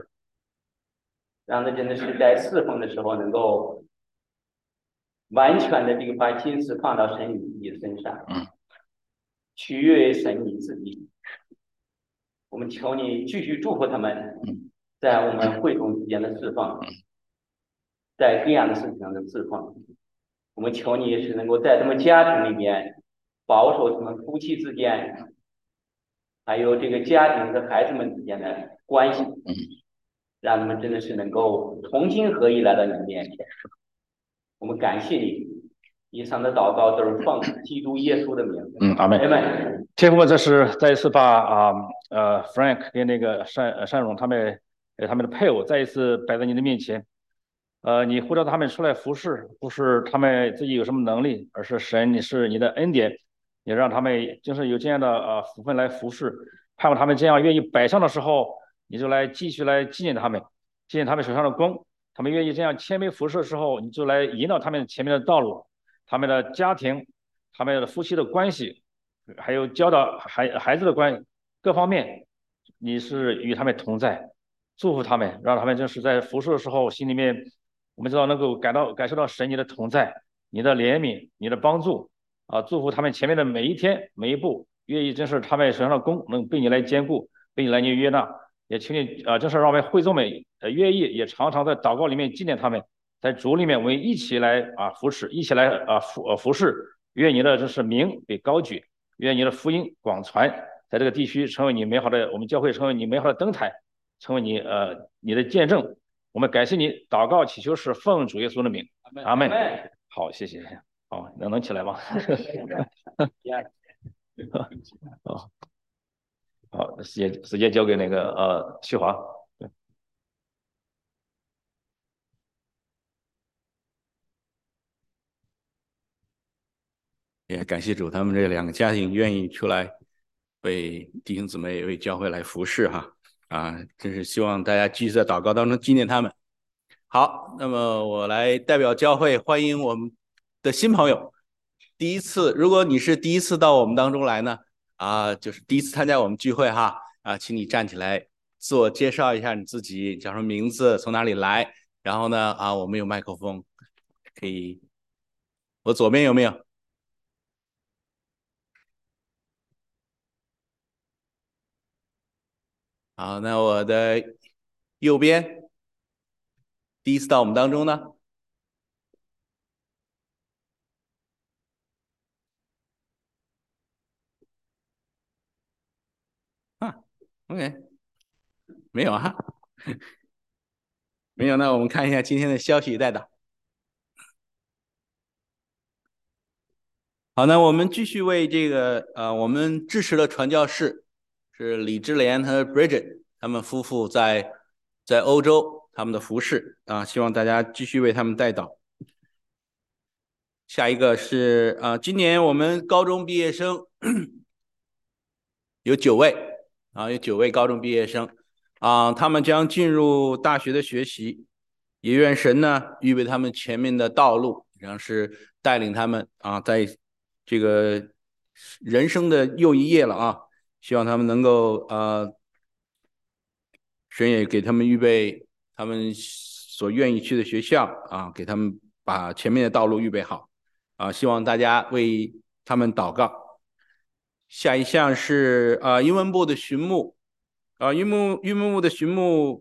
[SPEAKER 3] 让他真的是在侍奉的时候能够完全的这个把心思放到神你自己的身上，取悦神你自己。我们求你继续祝福他们，在我们会众之间的侍奉，在各样的事情上的侍奉。我们求你也是能够在他们家庭里面保守他们夫妻之间，还有这个家庭和孩子们之间的关系，让他们真的是能够同心合意来到你的面前。我们感谢你，以上的祷告都是奉基督耶稣的名字。
[SPEAKER 1] 阿门。天父，这是再一次把Frank 跟那个单荣他们的配偶再一次摆在你的面前。你呼召他们出来服侍，不是他们自己有什么能力，而是神，你是你的恩典，也让他们就是有这样的福分来服侍。盼望他们这样愿意摆上的时候，你就来继续来纪念他们，纪念他们手上的功。他们愿意这样谦卑服侍的时候，你就来引导他们前面的道路，他们的家庭，他们的夫妻的关系，还有教导孩子的关系，各方面，你是与他们同在，祝福他们，让他们就是在服侍的时候，心里面我们知道能够感受到神你的同在，你的怜悯，你的帮助祝福他们前面的每一天每一步，愿意真是他们手上的功能被你来兼顾，被你来悦纳。也请你真是让我们会众们愿意也常常在祷告里面纪念他们，在主里面我们一起来扶持，一起来服侍，愿你的这是名被高举，愿你的福音广传，在这个地区成为你美好的，我们教会成为你美好的灯台，成为你的见证。我们感谢你，祷告祈求是奉主耶稣的名，阿门。好，谢谢。好，能起来吗？好，时间交给那个旭华。
[SPEAKER 4] 也感谢主，他们这2个家庭愿意出来为弟兄姊妹、为教会来服侍哈真是希望大家继续在祷告当中纪念他们。好，那么我来代表教会欢迎我们的新朋友。如果你是第一次到我们当中来呢就是第一次参加我们聚会哈请你站起来自我介绍一下你自己，叫什么名字，从哪里来，然后呢我们有麦克风，可以，我左边有没有？好，那我的右边第一次到我们当中呢OK 没有没有，那我们看一下今天的消息带导。好，那我们继续为这个我们支持的传教士是李智莲和 Bridget 他们夫妇在欧洲他们的服侍希望大家继续为他们代祷。下一个是今年我们高中毕业生有9位有9位高中毕业生他们将进入大学的学习，也愿神呢预备他们前面的道路，然后是带领他们在这个人生的又一页了希望他们能够神也给他们预备他们所愿意去的学校给他们把前面的道路预备好希望大家为他们祷告。下一项是英文部的巡牧英文部的巡牧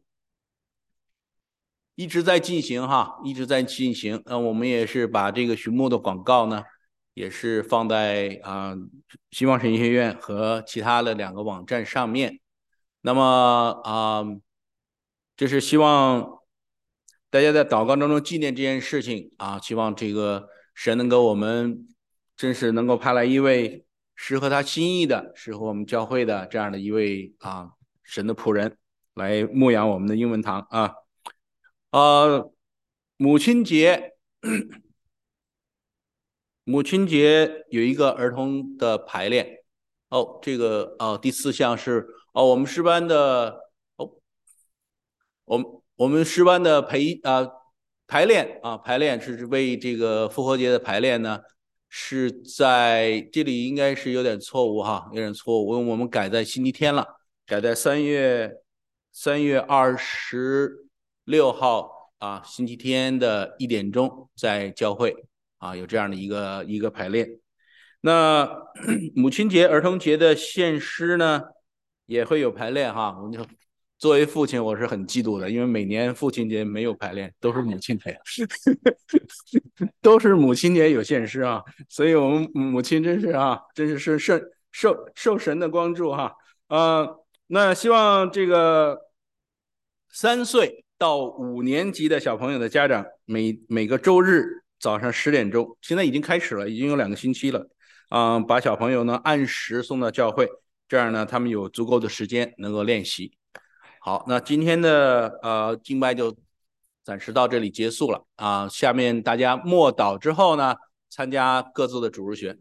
[SPEAKER 4] 一直在进行一直在进行我们也是把这个巡牧的广告呢也是放在希望神学院和其他的2个网站上面。那么这是希望大家在祷告当中纪念这件事情啊，希望这个神能够我们真是能够派来一位适合他心意的、适合我们教会的这样的一位神的仆人来牧养我们的英文堂啊。母亲节，母亲节有一个儿童的排练。这个第4项是我们诗班的我们诗班的排练是为这个复活节的排练呢，是在这里应该是有点错误哈，有点错误，因为我们改在星期天了，改在3月26号星期天的1点钟在教会有这样的一个排练。那母亲节、儿童节的献诗呢，也会有排练哈。我就作为父亲，我是很嫉妒的，因为每年父亲节没有排练，都是母亲节，都是母亲节有献诗啊。所以我们母亲真是受神的光助哈。那希望这个3岁到5年级的小朋友的家长，每个周日早上10点钟，现在已经开始了，已经有2个星期了。把小朋友呢按时送到教会，这样呢他们有足够的时间能够练习。好，那今天的敬拜就暂时到这里结束了下面大家默祷之后呢，参加各自的主日学。